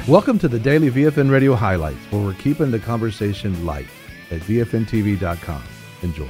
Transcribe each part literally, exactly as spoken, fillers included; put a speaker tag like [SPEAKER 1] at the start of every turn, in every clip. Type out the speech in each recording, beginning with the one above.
[SPEAKER 1] Welcome to the Daily V F N Radio Highlights, where we're keeping the conversation light at V F N T V dot com. Enjoy.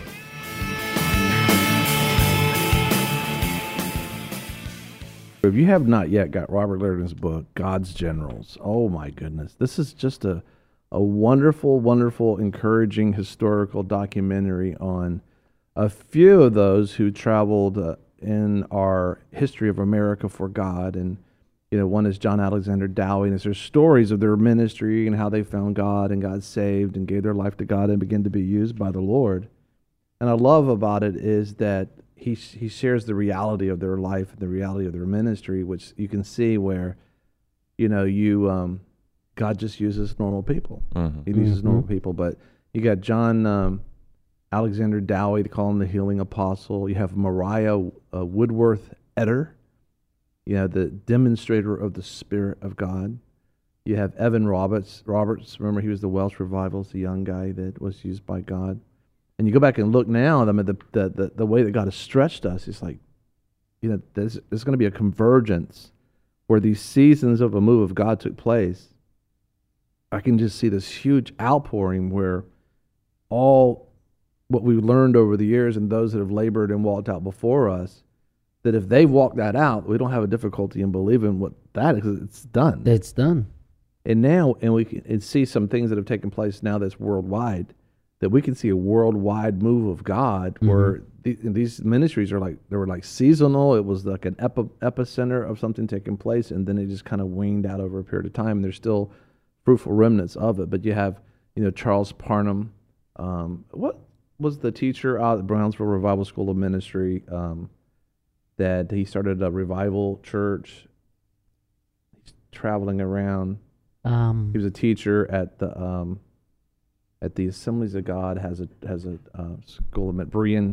[SPEAKER 1] If you have not yet got Robert Liardon's book, God's Generals, oh my goodness. This is just a, a wonderful, wonderful, encouraging historical documentary on a few of those who traveled uh, in our history of America for God. And you know, one is John Alexander Dowie, and there's stories of their ministry and how they found God and got saved and gave their life to God and began to be used by the Lord. And I love about it is that he he shares the reality of their life and the reality of their ministry, which you can see where, you know, you um, God just uses normal people. Mm-hmm. He uses mm-hmm. normal people, but you got John um, Alexander Dowie, they call him the healing apostle. You have Mariah uh, Woodworth Etter. You have the demonstrator of the Spirit of God. You have Evan Roberts. Roberts, remember he was the Welsh Revivalist, the young guy that was used by God. And you go back and look now, I mean, the the the, the way that God has stretched us, it's like, you know, there's, there's going to be a convergence where these seasons of a move of God took place. I can just see this huge outpouring where all what we've learned over the years and those that have labored and walked out before us, that if they walk that out, we don't have a difficulty in believing what that is. It's done.
[SPEAKER 2] It's done.
[SPEAKER 1] And now, and we can see some things that have taken place now that's worldwide, that we can see a worldwide move of God mm-hmm. where the, these ministries are like, they were like seasonal. It was like an epi, epicenter of something taking place, and then it just kind of waned out over a period of time. And there's still fruitful remnants of it. But you have, you know, Charles Parham. Um, what was the teacher out at Brownsville Revival School of Ministry? Um, that he started a revival church. He's traveling around. Um, he was a teacher at the um, at the Assemblies of God. Has a has a uh, school of Brian.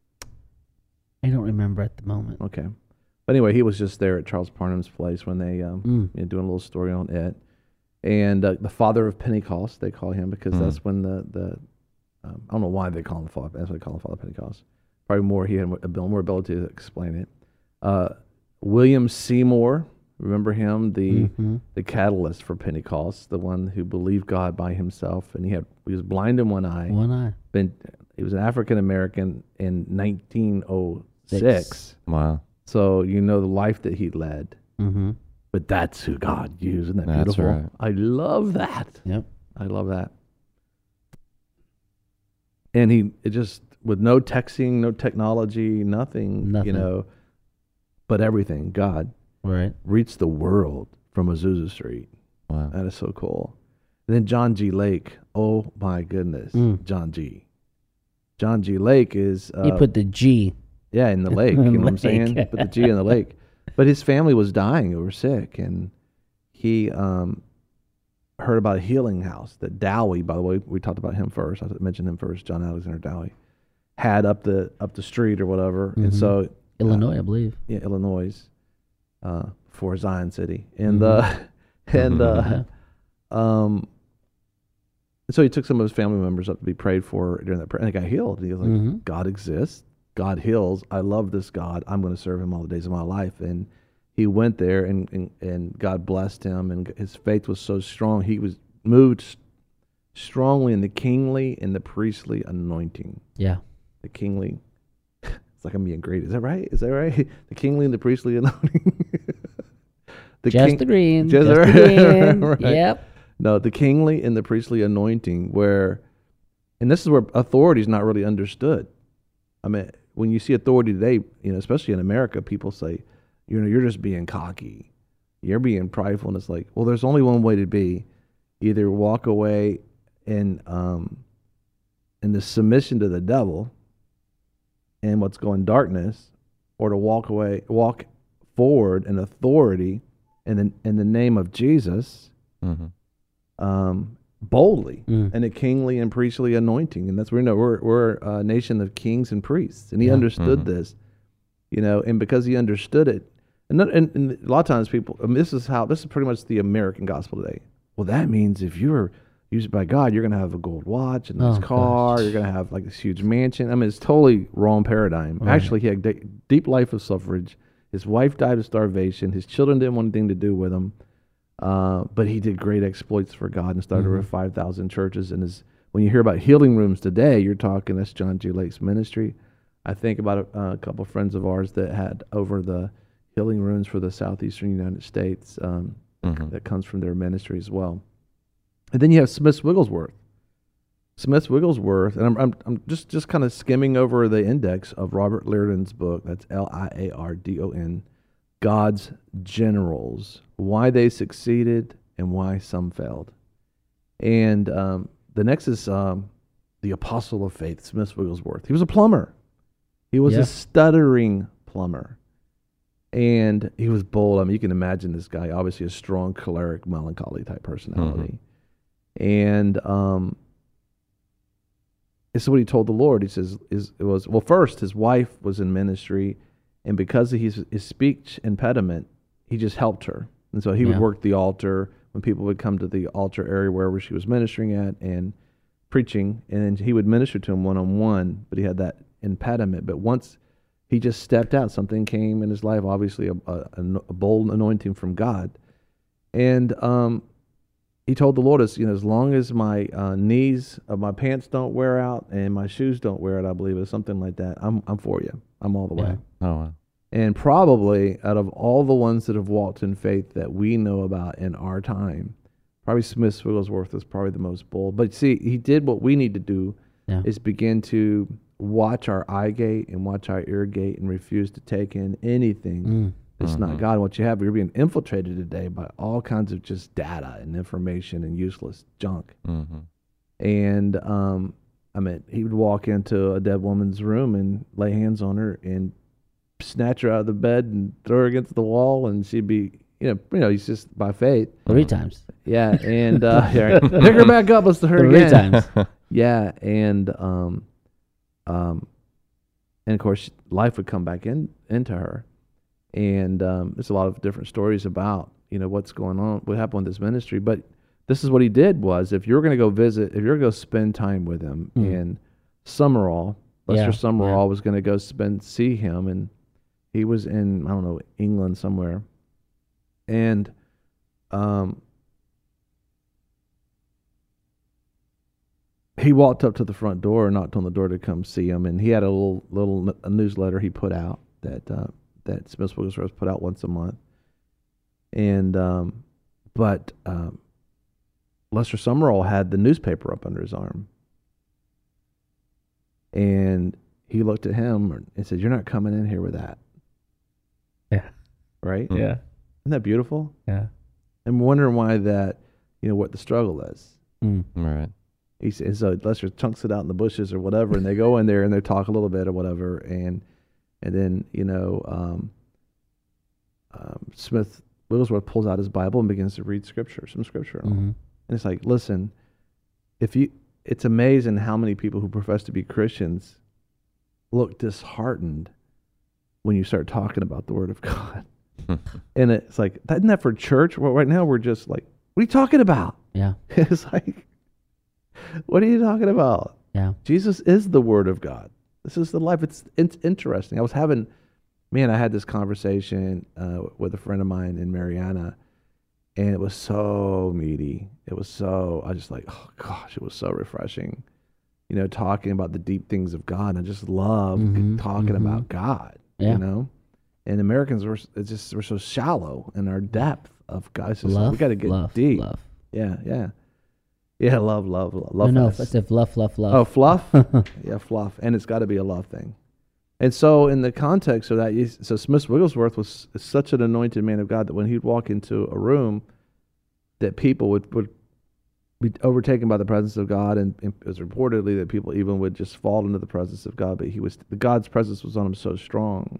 [SPEAKER 2] I don't remember at the moment.
[SPEAKER 1] Okay, but anyway, he was just there at Charles Parham's place when they um, mm. you know, doing a little story on it. And uh, the father of Pentecost, they call him because mm. that's when the the um, I don't know why they call him the father. That's what they call him, Father of Pentecost. Probably more he had more ability to explain it. Uh, William Seymour, remember him, the mm-hmm. the catalyst for Pentecost, the one who believed God by himself, and he had he was blind in one eye.
[SPEAKER 2] One eye.
[SPEAKER 1] Been, he was an African American in nineteen oh six.
[SPEAKER 2] Wow.
[SPEAKER 1] So you know the life that he led.
[SPEAKER 2] Mm-hmm.
[SPEAKER 1] But that's who God used. Isn't that
[SPEAKER 2] that's
[SPEAKER 1] beautiful?
[SPEAKER 2] Right.
[SPEAKER 1] I love that.
[SPEAKER 2] Yep.
[SPEAKER 1] I love that. And he it just with no texting, no technology, nothing,
[SPEAKER 2] nothing.
[SPEAKER 1] you know. But everything, God,
[SPEAKER 2] right,
[SPEAKER 1] reached the world from Azusa Street.
[SPEAKER 2] Wow.
[SPEAKER 1] That is so cool. And then John G. Lake, oh my goodness, mm. John G. John G. Lake is... Uh,
[SPEAKER 2] he put the G.
[SPEAKER 1] Yeah, in the lake, you know what I'm saying? Put the G in the lake. But his family was dying, they were sick, and he um, heard about a healing house that Dowie, by the way, we talked about him first, I mentioned him first, John Alexander Dowie, had up the up the street or whatever, mm-hmm. and so...
[SPEAKER 2] Illinois,
[SPEAKER 1] uh,
[SPEAKER 2] I believe.
[SPEAKER 1] Yeah, Illinois, uh, for Zion City, and mm-hmm. uh, and uh, um, so he took some of his family members up to be prayed for during that prayer, and they got healed. And he was like, mm-hmm. "God exists. God heals. I love this God. I'm going to serve Him all the days of my life." And he went there, and, and and God blessed him, and his faith was so strong. He was moved strongly in the kingly and the priestly anointing.
[SPEAKER 2] Yeah,
[SPEAKER 1] the kingly. Like I'm being great. Is that right? Is that right? The kingly and the priestly anointing.
[SPEAKER 2] the just king, agreeing.
[SPEAKER 1] Just,
[SPEAKER 2] just agreeing. right. Yep.
[SPEAKER 1] No, the kingly and the priestly anointing where, and this is where authority is not really understood. I mean, when you see authority today, you know, especially in America, people say, you know, you're just being cocky. You're being prideful. And it's like, well, there's only one way to be. Either walk away in, um, in the submission to the devil, and what's going darkness, or to walk away, walk forward in authority in the, in the name of Jesus, mm-hmm. um, boldly, mm. and a kingly and priestly anointing. And that's where we know we're, we're a nation of kings and priests. And he yeah. understood mm-hmm. this, you know, and because he understood it, and, and, and a lot of times people, I mean, this is how, this is pretty much the American gospel today. Well, that means if you're used by God, you're going to have a gold watch and this oh, car. Gosh. You're going to have like this huge mansion. I mean, it's totally wrong paradigm. Right. Actually, he had a deep life of suffrage. His wife died of starvation. His children didn't want anything to do with him. Uh, but he did great exploits for God and started
[SPEAKER 2] Mhm.
[SPEAKER 1] over five thousand churches. And his, when you hear about healing rooms today, you're talking that's John G. Lake's ministry. I think about a, a couple of friends of ours that had over the healing rooms for the southeastern United States um,
[SPEAKER 3] Mhm.
[SPEAKER 1] that comes from their ministry as well. And then you have Smith Wigglesworth. Smith Wigglesworth, and I'm, I'm, I'm just, just kind of skimming over the index of Robert Liardon's book. That's L I A R D O N, God's Generals, Why They Succeeded and Why Some Failed. And um, the next is um, the Apostle of Faith, Smith Wigglesworth. He was a plumber. He was
[SPEAKER 2] Yeah.
[SPEAKER 1] a stuttering plumber. And he was bold. I mean, you can imagine this guy, obviously a strong, choleric, melancholy type personality. And um, this is what he told the Lord. He says, is, it was, well, first, his wife was in ministry, and because of his, his speech impediment, he just helped her. And so he would
[SPEAKER 2] Yeah.
[SPEAKER 1] work the altar when people would come to the altar area wherever she was ministering at and preaching, and he would minister to him one-on-one, but he had that impediment. But once he just stepped out, something came in his life, obviously a, a, a bold anointing from God. And um, he told the Lord, as, you know, as long as my uh, knees of my pants don't wear out and my shoes don't wear out, I believe it's something like that, I'm I'm for you. I'm all the way.
[SPEAKER 2] Yeah.
[SPEAKER 3] Oh, wow.
[SPEAKER 1] And probably out of all the ones that have walked in faith that we know about in our time, probably Smith Wigglesworth is probably the most bold. But see, he did what we need to do,
[SPEAKER 2] Yeah.
[SPEAKER 1] is begin to watch our eye gate and watch our ear gate and refuse to take in anything
[SPEAKER 2] Mm.
[SPEAKER 1] that's
[SPEAKER 3] Mhm.
[SPEAKER 1] not God. And what you have, you're being infiltrated today by all kinds of just data and information and useless junk.
[SPEAKER 3] Mm-hmm.
[SPEAKER 1] And um, I mean, he would walk into a dead woman's room and lay hands on her and snatch her out of the bed and throw her against the wall, and she'd be, you know, you know, he's just by faith.
[SPEAKER 2] Three times.
[SPEAKER 1] Yeah, and uh, yeah, right. Pick her back up. Let's her
[SPEAKER 2] Three
[SPEAKER 1] again.
[SPEAKER 2] times.
[SPEAKER 1] Yeah, and um, um, and of course, life would come back in into her, and um, there's a lot of different stories about, you know, what's going on, what happened with this ministry. But this is what he did was, if you're going to go visit, if you're going to go spend time with him
[SPEAKER 2] Hmm.
[SPEAKER 1] in Summerall, Lester
[SPEAKER 2] Yeah,
[SPEAKER 1] Summerall
[SPEAKER 2] yeah.
[SPEAKER 1] was going to go spend see him, and he was in, I don't know, England somewhere, and um. he walked up to the front door and knocked on the door to come see him, and he had a little little a newsletter he put out that uh, that Smith Wigglesworth put out once a month, and um, but um, Lester Summerall had the newspaper up under his arm, and he looked at him and said, "You're not coming in here with that."
[SPEAKER 2] Yeah.
[SPEAKER 1] Right?
[SPEAKER 3] Mm.
[SPEAKER 2] Yeah.
[SPEAKER 1] Isn't that beautiful?
[SPEAKER 2] Yeah.
[SPEAKER 1] I'm wondering why that, you know, what the struggle is.
[SPEAKER 2] Mm.
[SPEAKER 3] Right.
[SPEAKER 1] He says, so Lester chunks it out in the bushes or whatever, and they go in there and they talk a little bit or whatever, and and then, you know, um, um, Smith Wigglesworth pulls out his Bible and begins to read scripture, some scripture,
[SPEAKER 2] Mhm.
[SPEAKER 1] and it's like, listen, if you, it's amazing how many people who profess to be Christians look disheartened when you start talking about the Word of God, and it's like, isn't that for church? Well, right now we're just like, what are you talking about?
[SPEAKER 2] Yeah.
[SPEAKER 1] It's like, what are you talking about?
[SPEAKER 2] Yeah.
[SPEAKER 1] Jesus is the Word of God. This is the life. It's it's interesting. I was having, man, I had this conversation uh, with a friend of mine in Mariana, and it was so meaty. It was so, I just like, oh gosh, it was so refreshing. You know, talking about the deep things of God. I just love
[SPEAKER 2] Mhm,
[SPEAKER 1] talking
[SPEAKER 2] mhm.
[SPEAKER 1] about God.
[SPEAKER 2] Yeah.
[SPEAKER 1] You know, and Americans were it's just we're so shallow in our depth of God. It's just like,
[SPEAKER 2] Love.
[SPEAKER 1] we got to get
[SPEAKER 2] love,
[SPEAKER 1] deep.
[SPEAKER 2] Love.
[SPEAKER 1] Yeah, yeah, yeah. Love, love, love. love
[SPEAKER 2] no, no.
[SPEAKER 1] fest.
[SPEAKER 2] It's a fluff, fluff, fluff.
[SPEAKER 1] Oh, fluff? Yeah, fluff. And it's got to be a love thing. And so in the context of that, you- so Smith Wigglesworth was such an anointed man of God that when he'd walk into a room, that people would, would be overtaken by the presence of God, and, and it was reportedly that people even would just fall into the presence of God, but he was, the God's presence was on him so strong.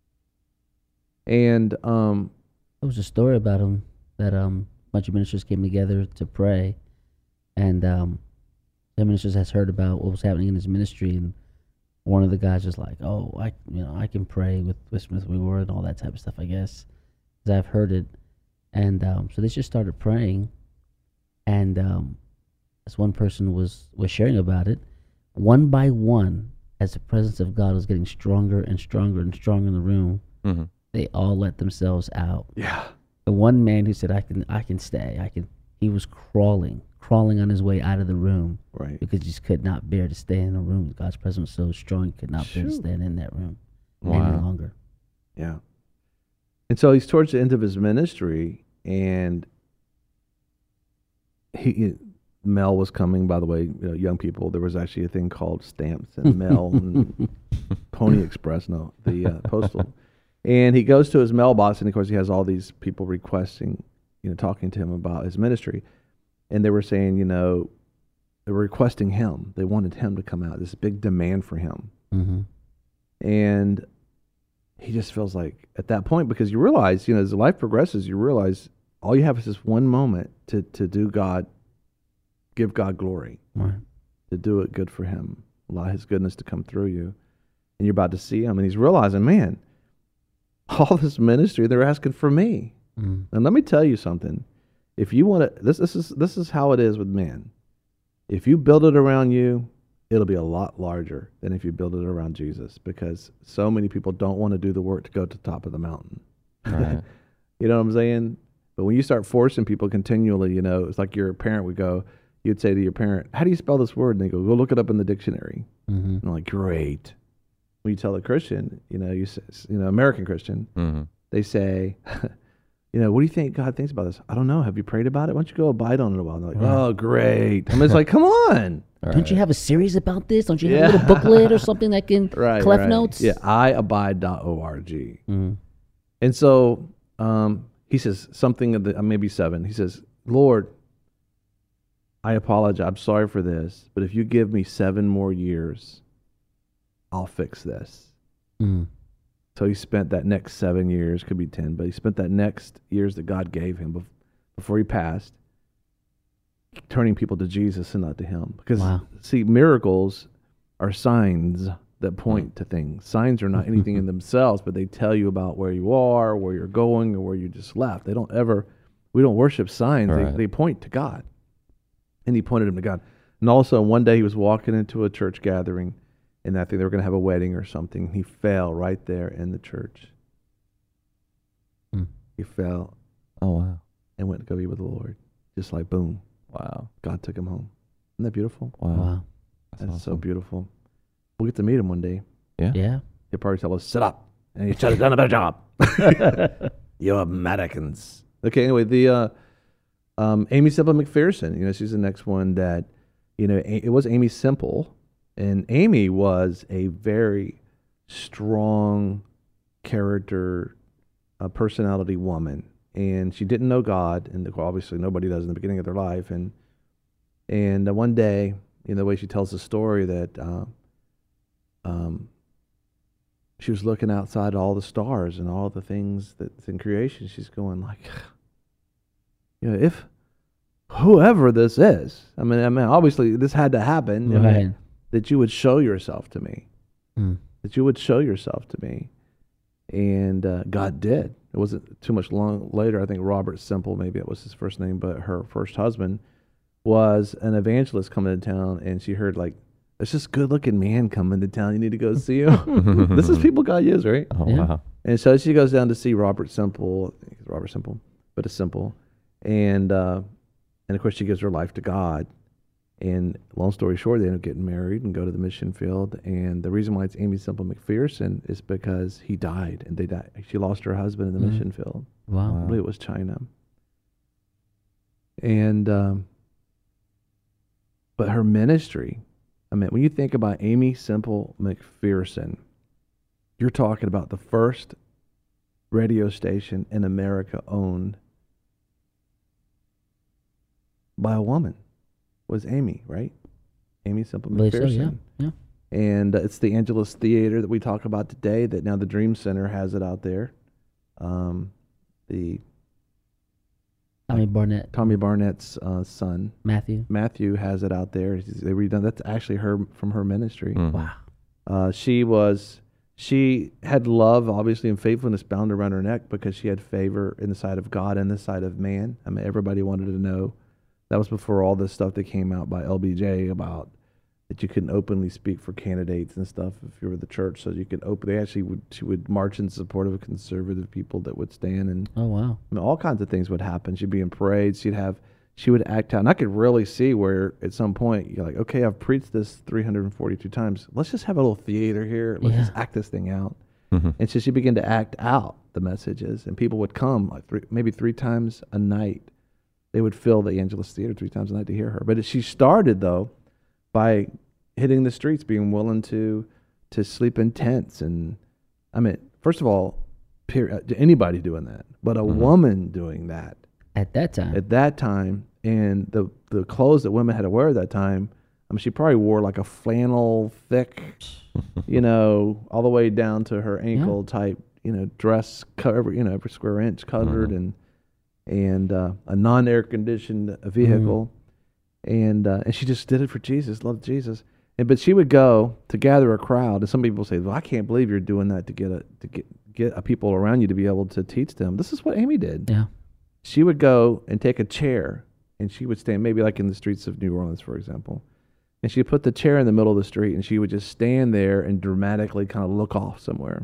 [SPEAKER 1] And um,
[SPEAKER 2] There was a story about him that um, a bunch of ministers came together to pray, and um, the ministers has heard about what was happening in his ministry, and one of the guys was like, "Oh, I, you know, I can pray with, with Smith Wigglesworth and all that type of stuff, I guess, because I've heard it." And um, so they just started praying, and um, as one person was was sharing about it, one by one, as the presence of God was getting stronger and stronger and stronger in the room,
[SPEAKER 3] Mm-hmm.
[SPEAKER 2] they all let themselves out.
[SPEAKER 1] yeah,
[SPEAKER 2] The one man who said, "I can, I can stay. I can." He was crawling, crawling on his way out of the room
[SPEAKER 1] Right.
[SPEAKER 2] because he just could not bear to stay in the room. God's presence was so strong, he could not bear to
[SPEAKER 1] Shoot.
[SPEAKER 2] stand in that room any
[SPEAKER 3] Wow.
[SPEAKER 2] longer.
[SPEAKER 1] Yeah. And so he's towards the end of his ministry, and he mail was coming. By the way, you know, young people, there was actually a thing called stamps and mail and Pony Express. No, the uh, postal. And he goes to his mailbox, and of course, he has all these people requesting, you know, talking to him about his ministry, and they were saying, you know, they were requesting him. They wanted him to come out. This big demand for him,
[SPEAKER 2] Mm-hmm.
[SPEAKER 1] and he just feels like at that point, because you realize, you know, as life progresses, you realize all you have is this one moment to to do God, give God glory,
[SPEAKER 2] Right.
[SPEAKER 1] to do it good for Him, allow His goodness to come through you, and you're about to see Him, and he's realizing, man, all this ministry, they're asking for me.
[SPEAKER 2] Mm.
[SPEAKER 1] And let me tell you something. If you want to, this this is this is how it is with man. If you build it around you, it'll be a lot larger than if you build it around Jesus, because so many people don't want to do the work to go to the top of the mountain.
[SPEAKER 3] Right.
[SPEAKER 1] You know what I'm saying? But when you start forcing people continually, you know, it's like your parent would go, you'd say to your parent, "How do you spell this word?" And they go, "Go look it up in the dictionary."
[SPEAKER 2] Mm-hmm.
[SPEAKER 1] And I'm like, "Great." When you tell a Christian, you know, you say, you know, American Christian,
[SPEAKER 3] Mm-hmm.
[SPEAKER 1] they say, you know, "What do you think God thinks about this?" "I don't know. Have you prayed about it? Why don't you go abide on it a while?" And they're like,
[SPEAKER 2] Right.
[SPEAKER 1] "Oh, great." I mean, it's like, come on.
[SPEAKER 2] Don't you have a series about this? Don't you have
[SPEAKER 1] Yeah.
[SPEAKER 2] a little booklet or something that can
[SPEAKER 1] Right,
[SPEAKER 2] Clef
[SPEAKER 1] right.
[SPEAKER 2] Notes?
[SPEAKER 1] Yeah, I abide dot org.
[SPEAKER 2] Mm-hmm.
[SPEAKER 1] And so um, he says something, of the, uh, maybe seven. He says, "Lord, I apologize. I'm sorry for this, but if you give me seven more years, I'll fix this."
[SPEAKER 2] Mm-hmm.
[SPEAKER 1] So he spent that next seven years, could be ten, but he spent that next years that God gave him bef- before he passed, turning people to Jesus and not to him. Because,
[SPEAKER 2] Wow.
[SPEAKER 1] see, miracles are signs that point to things. Signs are not anything in themselves, but they tell you about where you are, where you're going, or where you just left. They don't ever, we don't worship signs.
[SPEAKER 3] Right.
[SPEAKER 1] They, they point to God. And he pointed him to God. And also, one day he was walking into a church gathering, and I think they were going to have a wedding or something. He fell right there in the church.
[SPEAKER 2] Hmm.
[SPEAKER 1] He fell
[SPEAKER 3] Oh, wow.
[SPEAKER 1] and went to go be with the Lord. Just like, boom,
[SPEAKER 3] Wow.
[SPEAKER 1] God took him home. Isn't that beautiful?
[SPEAKER 3] Wow.
[SPEAKER 2] Wow.
[SPEAKER 3] That's,
[SPEAKER 1] That's so
[SPEAKER 3] awesome.
[SPEAKER 1] beautiful. We'll get to meet him one day.
[SPEAKER 3] Yeah.
[SPEAKER 2] Yeah.
[SPEAKER 1] He'll probably tell us, "Sit up." And he should have done a better job. You Americans. Okay, anyway, the uh, um, Amy Semple McPherson, you know, she's the next one that, you know, A- it was Amy Semple. And Amy was a very strong character, uh, personality woman. And she didn't know God. And obviously nobody does in the beginning of their life. And and uh, one day, you know, the way she tells the story that uh, um, she was looking outside at all the stars and all the things that's in creation. She's going like, you know, if whoever this is, I mean, I mean, obviously this had to happen. I mean,
[SPEAKER 2] Right.
[SPEAKER 1] that you would show yourself to me,
[SPEAKER 2] Mm.
[SPEAKER 1] that you would show yourself to me. And uh, God did. It wasn't too much long later. I think Robert Semple, maybe it was his first name, but her first husband was an evangelist coming to town, and she heard like, "There's this good-looking man coming to town. You need to go see him." This is people God used, right?
[SPEAKER 3] Oh,
[SPEAKER 2] Yeah.
[SPEAKER 3] wow.
[SPEAKER 1] And so she goes down to see Robert Semple, I think it's Robert Semple, but it's Simple. And uh, and of course she gives her life to God. And long story short, they end up getting married and go to the mission field. And the reason why it's Amy Semple McPherson is because he died, and they died. She lost her husband in the
[SPEAKER 2] Mhm.
[SPEAKER 1] mission field.
[SPEAKER 2] Wow.
[SPEAKER 1] I believe it was China. And um, but her ministry, I mean, when you think about Amy Semple McPherson, you're talking about the first radio station in America owned by a woman. Was Amy, right? Amy Semple
[SPEAKER 2] I believe so,
[SPEAKER 1] McPherson.
[SPEAKER 2] yeah. Yeah.
[SPEAKER 1] And uh, it's the Angelus Theater that we talk about today, that now the Dream Center has it out there. Um, the
[SPEAKER 2] Tommy Barnett.
[SPEAKER 1] Tommy Barnett's uh, son,
[SPEAKER 2] Matthew.
[SPEAKER 1] Matthew, has it out there. He's- They redone. That's actually her from her ministry.
[SPEAKER 3] Mhm.
[SPEAKER 2] Wow.
[SPEAKER 1] Uh, she was, she had love, obviously, and faithfulness bound around her neck because she had favor in the sight of God and the sight of man. I mean, everybody wanted to know. That was before all this stuff that came out by L B J about, that you couldn't openly speak for candidates and stuff if you were the church. So you could open. They actually would she would march in support of conservative people that would stand, and
[SPEAKER 2] Oh wow.
[SPEAKER 1] I mean, all kinds of things would happen. She'd be in parades. She'd have she would act out, and I could really see where at some point you're like, okay, I've preached this three hundred forty-two times. Let's just have a little theater here. Let's
[SPEAKER 2] Yeah.
[SPEAKER 1] just act this thing out.
[SPEAKER 3] Mm-hmm.
[SPEAKER 1] And so she began to act out the messages, and people would come like three, maybe three times a night. They would fill the Angelus Theater three times a night to hear her. But she started though by hitting the streets, being willing to to sleep in tents, and I mean, first of all, period, anybody doing that, but a
[SPEAKER 3] Mm-hmm.
[SPEAKER 1] woman doing that
[SPEAKER 2] At that time.
[SPEAKER 1] at that time, and the the clothes that women had to wear at that time. I mean, she probably wore like a flannel, thick, you know, all the way down to her ankle type, you know, dress cover, you know, every square inch covered,
[SPEAKER 3] Mhm.
[SPEAKER 1] and and uh, a non-air conditioned vehicle, and uh, and she just did it for Jesus, loved Jesus. And but she would go to gather a crowd, and some people say, "Well, I can't believe you're doing that to get a to get get a people around you to be able to teach them." This is what Amy did.
[SPEAKER 2] Yeah.
[SPEAKER 1] She would go and take a chair, and she would stand maybe like in the streets of New Orleans, for example, and she'd put the chair in the middle of the street, and she would just stand there and dramatically kind of look off somewhere,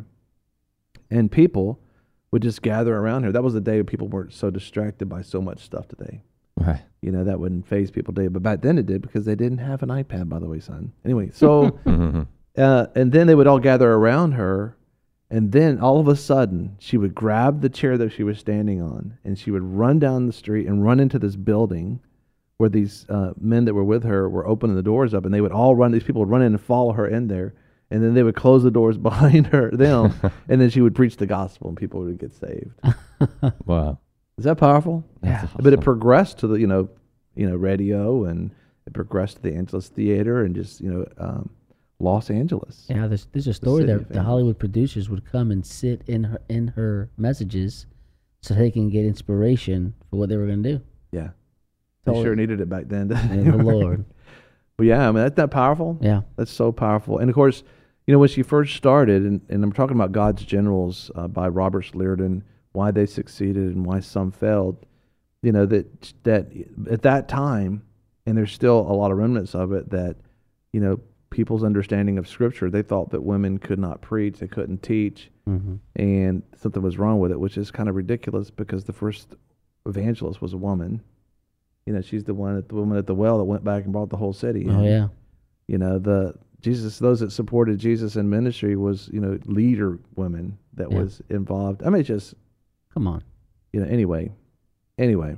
[SPEAKER 1] and people would just gather around her. That was the day people weren't so distracted by so much stuff today.
[SPEAKER 3] Right.
[SPEAKER 1] You know, that wouldn't phase people today, but back then it did, because they didn't have an iPad, by the way, son. Anyway, so
[SPEAKER 3] Mm-hmm.
[SPEAKER 1] uh, and then they would all gather around her, and then all of a sudden she would grab the chair that she was standing on, and she would run down the street and run into this building where these uh, men that were with her were opening the doors up, and they would all run. These people would run in and follow her in there, and then they would close the doors behind her, them, and then she would preach the gospel, and people would get saved.
[SPEAKER 3] Wow.
[SPEAKER 1] Is that powerful?
[SPEAKER 3] That's
[SPEAKER 1] But it
[SPEAKER 3] awesome.
[SPEAKER 1] progressed to the you know, you know, radio, and it progressed to the Angelus Theater, and just you know, um, Los Angeles.
[SPEAKER 2] Yeah, there's there's a story
[SPEAKER 1] city
[SPEAKER 2] that
[SPEAKER 1] of
[SPEAKER 2] the
[SPEAKER 1] Angels.
[SPEAKER 2] Hollywood producers would come and sit in her in her messages, so they can get inspiration for what they were going to do.
[SPEAKER 1] Yeah, they
[SPEAKER 2] Totally.
[SPEAKER 1] sure needed it back then. didn't
[SPEAKER 2] And
[SPEAKER 1] they?
[SPEAKER 2] the Lord.
[SPEAKER 1] But yeah, I mean, that's that powerful.
[SPEAKER 2] Yeah.
[SPEAKER 1] That's so powerful. And of course, you know, when she first started, and, and I'm talking about God's Generals uh, by Robert Liardon, why they succeeded and why some failed. You know, that that at that time, and there's still a lot of remnants of it, that, you know, people's understanding of Scripture, they thought that women could not preach, they couldn't teach,
[SPEAKER 2] Mm-hmm.
[SPEAKER 1] and something was wrong with it, which is kind of ridiculous, because the first evangelist was a woman. You know, she's the one, at the woman at the well that went back and brought the whole city.
[SPEAKER 2] Oh
[SPEAKER 1] in.
[SPEAKER 2] yeah.
[SPEAKER 1] You know, the Jesus, those that supported Jesus in ministry was, you know, leader women that
[SPEAKER 2] Yeah.
[SPEAKER 1] was involved. I mean, just,
[SPEAKER 2] Come on.
[SPEAKER 1] you know, anyway, anyway.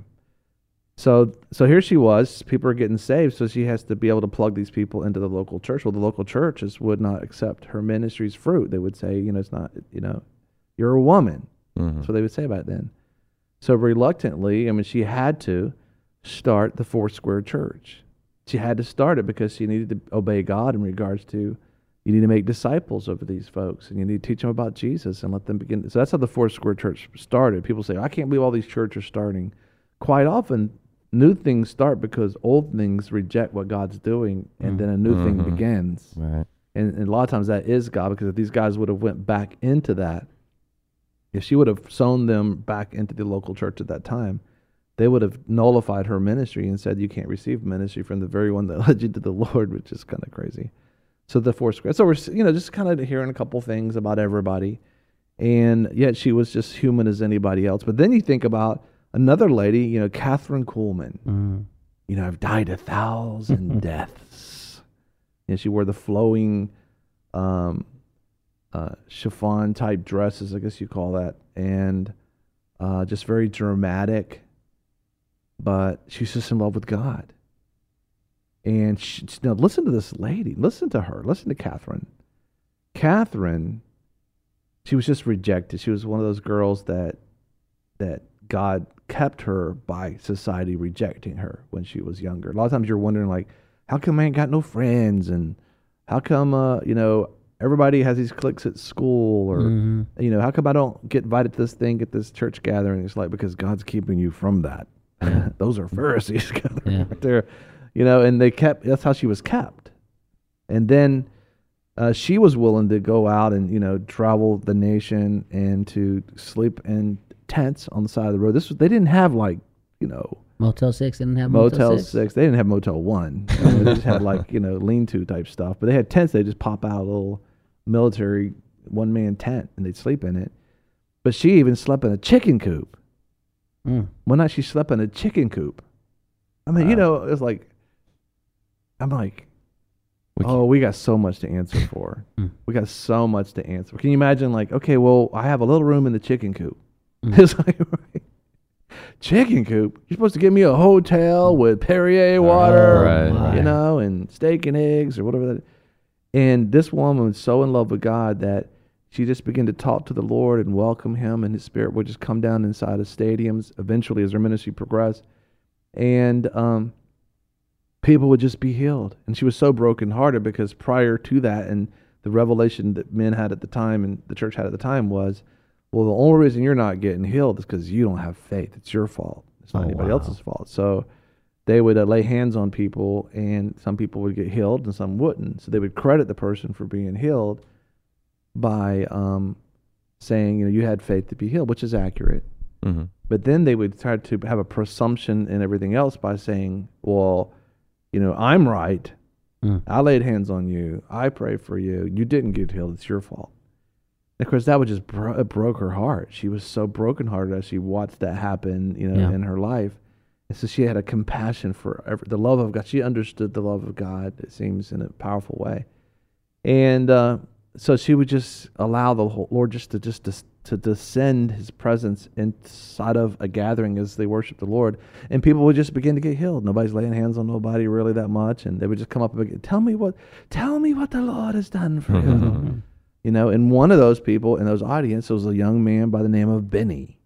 [SPEAKER 1] So, so here she was, people are getting saved. So she has to be able to plug these people into the local church. Well, the local churches would not accept her ministry's fruit. They would say, you know, it's not, you know, you're a woman.
[SPEAKER 3] Mm-hmm.
[SPEAKER 1] That's what they would say back then. So reluctantly, I mean, she had to start the Four Square Church. She had to start it because she needed to obey God in regards to, you need to make disciples of these folks, and you need to teach them about Jesus and let them begin. So that's how the Four Square Church started. People say, I can't believe all these churches are starting. Quite often, new things start because old things reject what God's doing, and then a new thing
[SPEAKER 3] Mhm.
[SPEAKER 1] begins.
[SPEAKER 3] Right.
[SPEAKER 1] And, and a lot of times that is God, because if these guys would have went back into that, if she would have sown them back into the local church at that time, they would have nullified her ministry and said, you can't receive ministry from the very one that led you to the Lord, which is kind of crazy. So the four square. So we're, you know, just kind of hearing a couple things about everybody. And yet she was just human as anybody else. But then you think about another lady, you know, Catherine Kuhlman.
[SPEAKER 2] Mm.
[SPEAKER 1] You know, I've died a thousand deaths. And she wore the flowing um, uh, chiffon type dresses, I guess you call that. And uh, just very dramatic. But she's just in love with God. And she, now listen to this lady. Listen to her. Listen to Catherine. Catherine, she was just rejected. She was one of those girls that that God kept her by society rejecting her when she was younger. A lot of times you're wondering, like, how come I ain't got no friends? And how come, uh, you know, everybody has these cliques at school? Or,
[SPEAKER 2] hmm
[SPEAKER 1] you know, how come I don't get invited to this thing, get this church gathering? It's like, because God's keeping you from that. Those are Pharisees gathering
[SPEAKER 2] Yeah.
[SPEAKER 1] right there. You know, and they kept, that's how she was kept. And then uh, she was willing to go out and, you know, travel the nation and to sleep in tents on the side of the road. This was, they didn't have, like, you know,
[SPEAKER 2] Motel Six didn't have Motel,
[SPEAKER 1] Motel
[SPEAKER 2] Six.
[SPEAKER 1] Six. They didn't have Motel One. I mean, they just had like you know lean-to type stuff. But they had tents. They just pop out a little military one-man tent and they'd sleep in it. But she even slept in a chicken coop.
[SPEAKER 2] Mm.
[SPEAKER 1] One night she slept in a chicken coop. I mean,
[SPEAKER 3] Wow.
[SPEAKER 1] you know, it's like, I'm like,
[SPEAKER 3] We
[SPEAKER 1] oh, we got so much to answer for.
[SPEAKER 2] Mm.
[SPEAKER 1] We got so much to answer. Can you imagine, like, okay, well, I have a little room in the chicken coop.
[SPEAKER 2] Mm.
[SPEAKER 1] It's like, right, chicken coop? You're supposed to give me a hotel with Perrier water,
[SPEAKER 3] Right,
[SPEAKER 2] right.
[SPEAKER 1] you know, and steak and eggs or whatever that. And this woman was so in love with God that she just began to talk to the Lord and welcome him, and his spirit would just come down inside of stadiums eventually as her ministry progressed. And um, people would just be healed. And she was so brokenhearted because prior to that, and the revelation that men had at the time and the church had at the time was, well, the only reason you're not getting healed is because you don't have faith. It's your fault. It's not
[SPEAKER 2] Oh,
[SPEAKER 1] anybody
[SPEAKER 2] wow.
[SPEAKER 1] else's fault. So they would uh, lay hands on people, and some people would get healed and some wouldn't. So they would credit the person for being healed by um, saying, you know, you had faith to be healed, which is accurate.
[SPEAKER 3] Mm-hmm.
[SPEAKER 1] But then they would try to have a presumption and everything else by saying, well, you know, I'm right.
[SPEAKER 2] Mm.
[SPEAKER 1] I laid hands on you. I prayed for you. You didn't get healed. It's your fault. And of course, that would just bro- it broke her heart. She was so brokenhearted as she watched that happen, you know,
[SPEAKER 2] Yeah.
[SPEAKER 1] in her life. And so she had a compassion for every, the love of God. She understood the love of God, it seems, in a powerful way. And uh, so she would just allow the whole, Lord just to just to, to descend his presence inside of a gathering as they worship the Lord. And people would just begin to get healed. Nobody's laying hands on nobody really that much. And they would just come up and begin, tell me what, tell me what the Lord has done for you. You know, and one of those people in those audience was a young man by the name of Benny.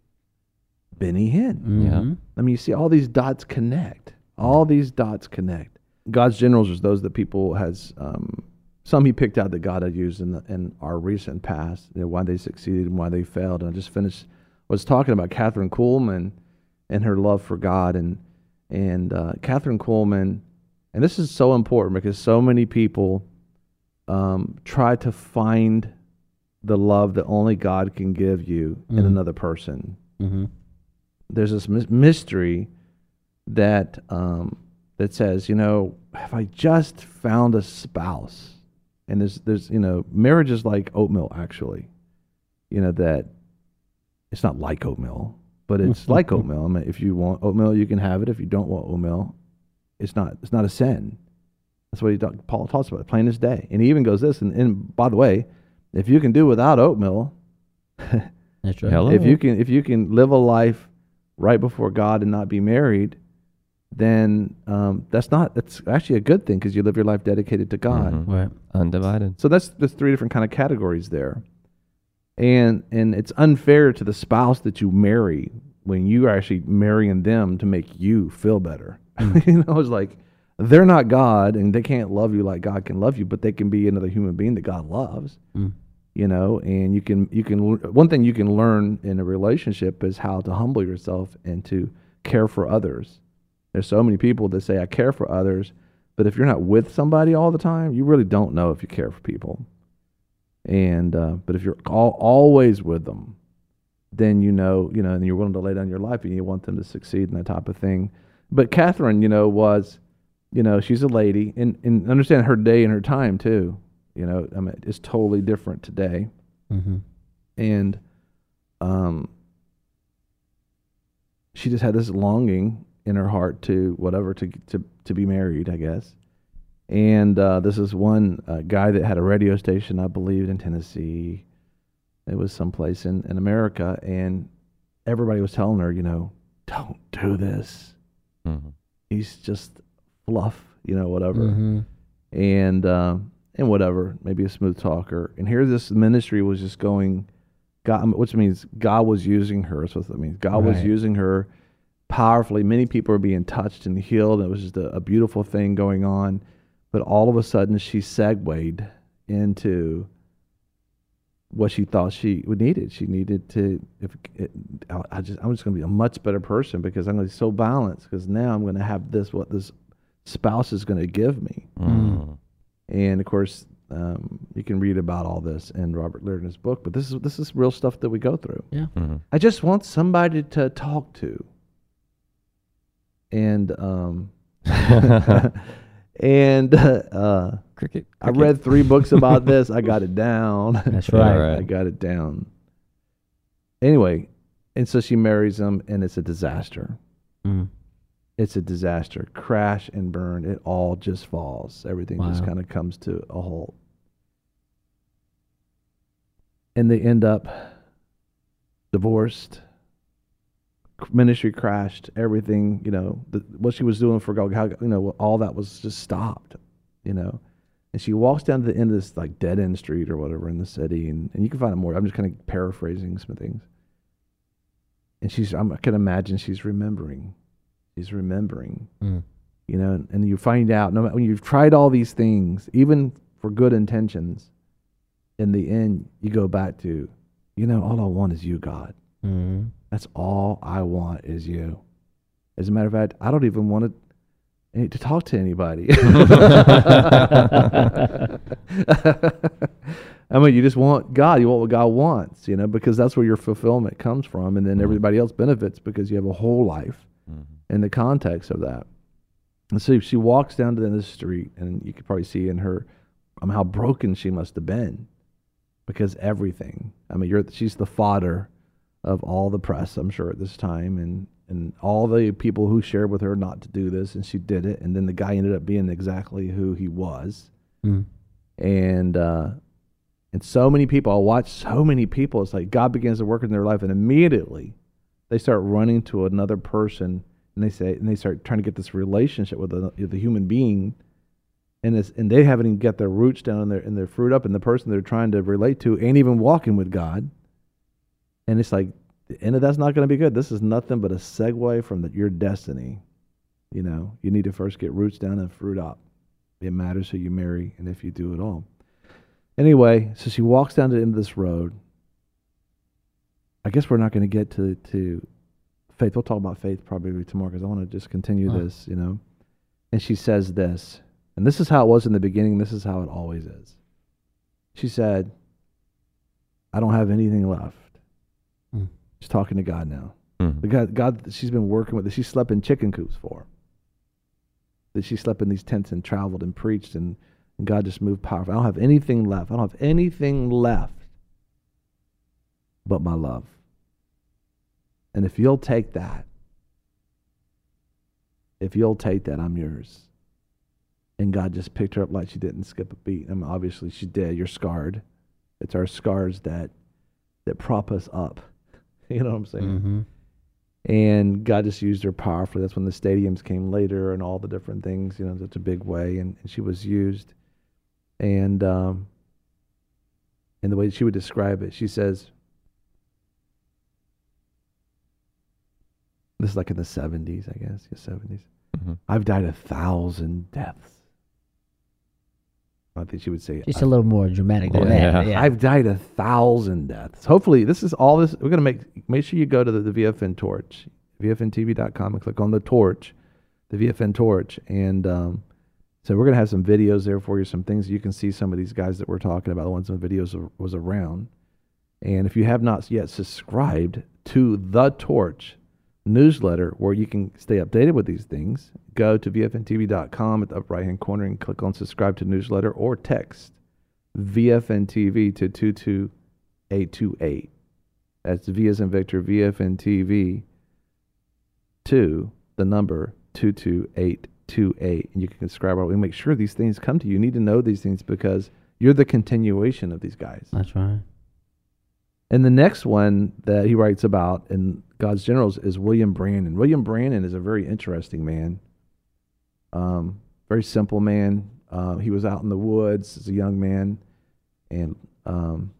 [SPEAKER 1] Benny Hinn.
[SPEAKER 2] Mhm.
[SPEAKER 1] I mean, you see all these dots connect. All these dots connect. God's generals are those that people has, um, some he picked out that God had used in, the, in our recent past, you know, why they succeeded and why they failed. And I just finished, was talking about Catherine Kuhlman and her love for God. And, and uh, Catherine Kuhlman, and this is so important because so many people um, try to find the love that only God can give you in
[SPEAKER 2] Mhm.
[SPEAKER 1] another person.
[SPEAKER 2] Mhm.
[SPEAKER 1] There's this mys- mystery that um, that says, you know, if I just found a spouse, and there's there's you know, marriage is like oatmeal actually, you know, that it's not like oatmeal, but it's like oatmeal. I mean, if you want oatmeal, you can have it. If you don't want oatmeal, it's not it's not a sin. That's what he talk, Paul talks about, plain as day. And he even goes this, and, and by the way, if you can do without oatmeal,
[SPEAKER 2] That's right.
[SPEAKER 3] Hello?
[SPEAKER 1] if you can if you can live a life right before God and not be married, then um, that's not that's actually a good thing because you live your life dedicated to God.
[SPEAKER 3] Mhm.
[SPEAKER 2] Right.
[SPEAKER 3] Undivided.
[SPEAKER 1] So that's there's three different kind of categories there, and and it's unfair to the spouse that you marry when you are actually marrying them to make you feel better. You know, it's like they're not God and they can't love you like God can love you, but they can be another human being that God loves.
[SPEAKER 2] Mm.
[SPEAKER 1] You know, and you can you can one thing you can learn in a relationship is how to humble yourself and to care for others. There's so many people that say I care for others, but if you're not with somebody all the time, you really don't know if you care for people. And uh, but if you're all, always with them, then you know, you know, and you're willing to lay down your life and you want them to succeed and that type of thing. But Catherine, you know, was, you know, she's a lady, and, and understand her day and her time too. You know, I mean, it's totally different today.
[SPEAKER 2] Mm-hmm.
[SPEAKER 1] And um, she just had this longing in her heart to whatever, to to, to be married, I guess. And uh, this is one uh, guy that had a radio station, I believe, in Tennessee. It was someplace in, in America, and everybody was telling her, you know, don't do this.
[SPEAKER 3] Mhm.
[SPEAKER 1] He's just fluff, you know, whatever.
[SPEAKER 2] Mm-hmm.
[SPEAKER 1] And uh, and whatever, maybe a smooth talker. And here this ministry was just going, God, which means God was using her. That's what that means. God was
[SPEAKER 2] Right.
[SPEAKER 1] using her powerfully. Many people were being touched and healed. And it was just a, a beautiful thing going on. But all of a sudden, she segued into what she thought she would needed. She needed to. If it, I I just, I'm just going to be a much better person because I'm going to be so balanced. Because now I'm going to have this, what this spouse is going to give me.
[SPEAKER 3] Mhm.
[SPEAKER 1] And of course, um, you can read about all this in Robert Liardon's book. But this is this is real stuff that we go through.
[SPEAKER 2] Yeah.
[SPEAKER 3] Mhm.
[SPEAKER 1] I just want somebody to talk to. and um, and uh,
[SPEAKER 3] Cricket.
[SPEAKER 1] I
[SPEAKER 3] cricket.
[SPEAKER 1] read three books about this. I got it down.
[SPEAKER 2] That's
[SPEAKER 3] Yeah,
[SPEAKER 2] right.
[SPEAKER 3] right.
[SPEAKER 1] I got it down. Anyway, and so she marries him, and it's a disaster.
[SPEAKER 2] Mm.
[SPEAKER 1] It's a disaster. Crash and burn. It all just falls. Everything just
[SPEAKER 2] Wow.
[SPEAKER 1] kind of comes to a halt. And they end up divorced. Ministry crashed. Everything, you know, the, what she was doing for God, how, you know, all that was just stopped, you know. And she walks down to the end of this like dead end street or whatever in the city, and, and you can find it more. I'm just kind of paraphrasing some things. And she's, I'm, I can imagine she's remembering. She's remembering,
[SPEAKER 2] Mm.
[SPEAKER 1] you know, and, and you find out, no matter when you've tried all these things, even for good intentions, in the end, you go back to, you know, all I want is you, God.
[SPEAKER 2] Mm.
[SPEAKER 1] That's all I want is you. As a matter of fact, I don't even want to, to talk to anybody. I mean, you just want God. You want what God wants, you know, because that's where your fulfillment comes from. And then
[SPEAKER 3] Mhm.
[SPEAKER 1] everybody else benefits because you have a whole life
[SPEAKER 3] Mhm.
[SPEAKER 1] in the context of that. And so she walks down to the street, and you could probably see in her um, how broken she must have been, because everything. I mean, you're she's the fodder of all the press, I'm sure, at this time, and and all the people who shared with her not to do this, and she did it, and then the guy ended up being exactly who he was,
[SPEAKER 2] Mm.
[SPEAKER 1] and uh, and so many people. I watch so many people. It's like God begins to work in their life, and immediately they start running to another person, and they say, and they start trying to get this relationship with the, with the human being, and it's, and they haven't even got their roots down and their and their fruit up, and the person they're trying to relate to ain't even walking with God, and it's like the end of that's not going to be good. This is nothing but a segue from the, your destiny. You know, you need to first get roots down and fruit up. It matters who you marry and if you do it all. Anyway, so she walks down to the end of this road. I guess we're not going to get to to faith. We'll talk about faith probably tomorrow because I want to just continue
[SPEAKER 2] Huh.
[SPEAKER 1] this, you know. And she says this, and this is how it was in the beginning. This is how it always is. She said, "I don't have anything left."
[SPEAKER 2] Hmm.
[SPEAKER 1] She's talking to God now.
[SPEAKER 3] Mhm.
[SPEAKER 1] The God, God, that she's been working with, that she slept in chicken coops for. That she slept in these tents and traveled and preached, and, and God just moved powerful. I don't have anything left. I don't have anything left but my love. And if you'll take that, if you'll take that, I'm yours. And God just picked her up like she didn't skip a beat. I mean, obviously she did. You're scarred. It's our scars that that prop us up. You know what I'm saying?
[SPEAKER 2] Mm-hmm.
[SPEAKER 1] And God just used her powerfully. That's when the stadiums came later and all the different things, you know, such a big way. And, and she was used. And um, and the way she would describe it, she says, this is like in the seventies, I guess, the seventies.
[SPEAKER 3] Mhm.
[SPEAKER 1] I've died a thousand deaths. I think she would say,
[SPEAKER 2] Just a little more dramatic than
[SPEAKER 3] Yeah.
[SPEAKER 2] that. Yeah.
[SPEAKER 1] I've died a thousand deaths. Hopefully, this is all this. We're going to make, make sure you go to the, the V F N Torch, V F N T V dot com, and click on the torch, the V F N Torch. And um, so we're going to have some videos there for you, some things you can see some of these guys that we're talking about, the ones in the videos was around. And if you have not yet subscribed to the Torch newsletter where you can stay updated with these things, go to V F N T V dot com at the upper right hand corner and click on subscribe to newsletter, or text V F N T V to two two eight two eight. That's V as in Victor, V F N T V to the number two two eight two eight. And you can subscribe. We make sure these things come to you. You need to know these things because you're the continuation of these guys.
[SPEAKER 2] That's right.
[SPEAKER 1] And the next one that he writes about in God's Generals is William Brannon. William Brannon is a very interesting man. Um, very simple man. Uh, he was out in the woods as a young man, and um,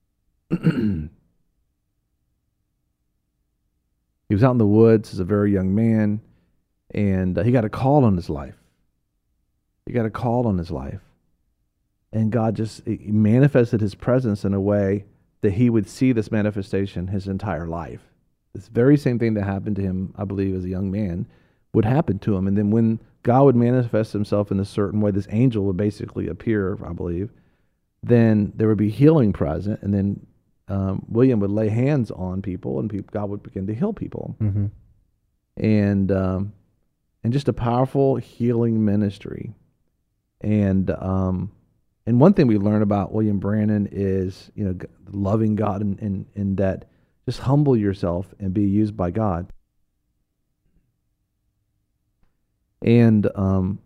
[SPEAKER 1] he was out in the woods as a very young man, and uh, he got a call on his life. He got a call on his life, and God just he manifested His presence in a way that he would see this manifestation his entire life. This very same thing that happened to him, I believe, as a young man, would happen to him. And then when God would manifest Himself in a certain way, this angel would basically appear, I believe, then there would be healing present, and then um, William would lay hands on people, and people, God would begin to heal people.
[SPEAKER 2] Mm-hmm.
[SPEAKER 1] And um, and just a powerful healing ministry. And um, and one thing we learn about William Branham is, you know, g- loving God, and in, in, in that just humble yourself and be used by God. And um,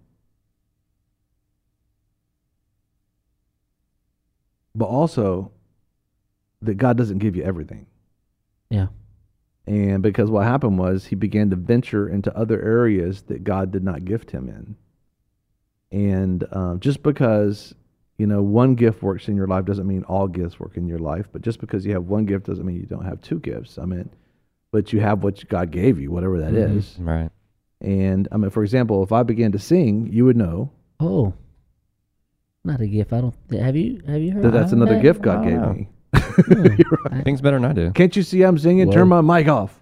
[SPEAKER 1] but also that God doesn't give you everything.
[SPEAKER 2] Yeah.
[SPEAKER 1] And because what happened was he began to venture into other areas that God did not gift him in. And um, just because, you know, one gift works in your life doesn't mean all gifts work in your life. But just because you have one gift doesn't mean you don't have two gifts. I mean, but you have what God gave you, whatever that
[SPEAKER 2] Mhm.
[SPEAKER 1] is.
[SPEAKER 3] Right.
[SPEAKER 1] And I mean, for example, if I began to sing, you would know
[SPEAKER 2] Oh, not a gift. I don't. Have you? Have you heard?
[SPEAKER 1] that that's
[SPEAKER 2] of
[SPEAKER 1] another
[SPEAKER 2] that?
[SPEAKER 1] gift God
[SPEAKER 3] I
[SPEAKER 1] gave
[SPEAKER 3] don't know.
[SPEAKER 1] me.
[SPEAKER 2] Hmm.
[SPEAKER 1] You're right.
[SPEAKER 3] Things better than I do.
[SPEAKER 1] Can't you see I'm singing?
[SPEAKER 2] Whoa.
[SPEAKER 1] Turn my mic off.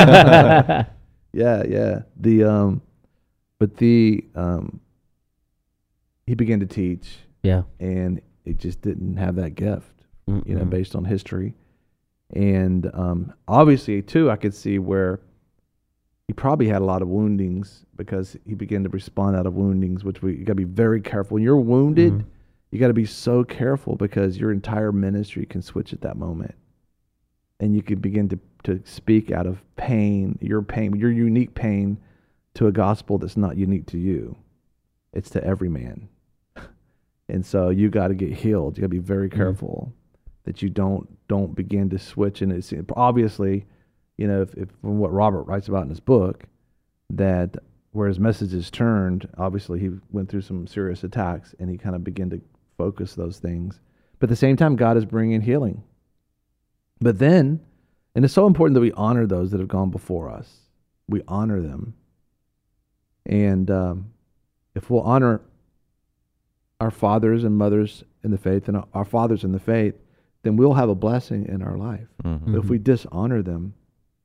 [SPEAKER 1] Yeah, yeah. The um, but the um, he began to teach,
[SPEAKER 2] Yeah.
[SPEAKER 1] and it just didn't have that gift, you know,
[SPEAKER 2] Mm-mm.
[SPEAKER 1] based on history, and um, obviously too, I could see where he probably had a lot of woundings because he began to respond out of woundings, which we you got to be very careful. When you're wounded,
[SPEAKER 2] Mhm.
[SPEAKER 1] you got to be so careful because your entire ministry can switch at that moment, and you can begin to to speak out of pain, your pain, your unique pain, to a gospel that's not unique to you. It's to every man. And so you got to get healed. You got to be very careful that you don't don't begin to switch. And it's obviously, you know, if, if from what Robert writes about in his book, that where his message is turned, obviously he went through some serious attacks, and he kind of began to focus those things. But at the same time, God is bringing healing. But then, and it's so important that we honor those that have gone before us. We honor them. And um, if we'll honor our fathers and mothers in the faith and our fathers in the faith, then we'll have a blessing in our life.
[SPEAKER 3] Mhm.
[SPEAKER 1] But if we dishonor them,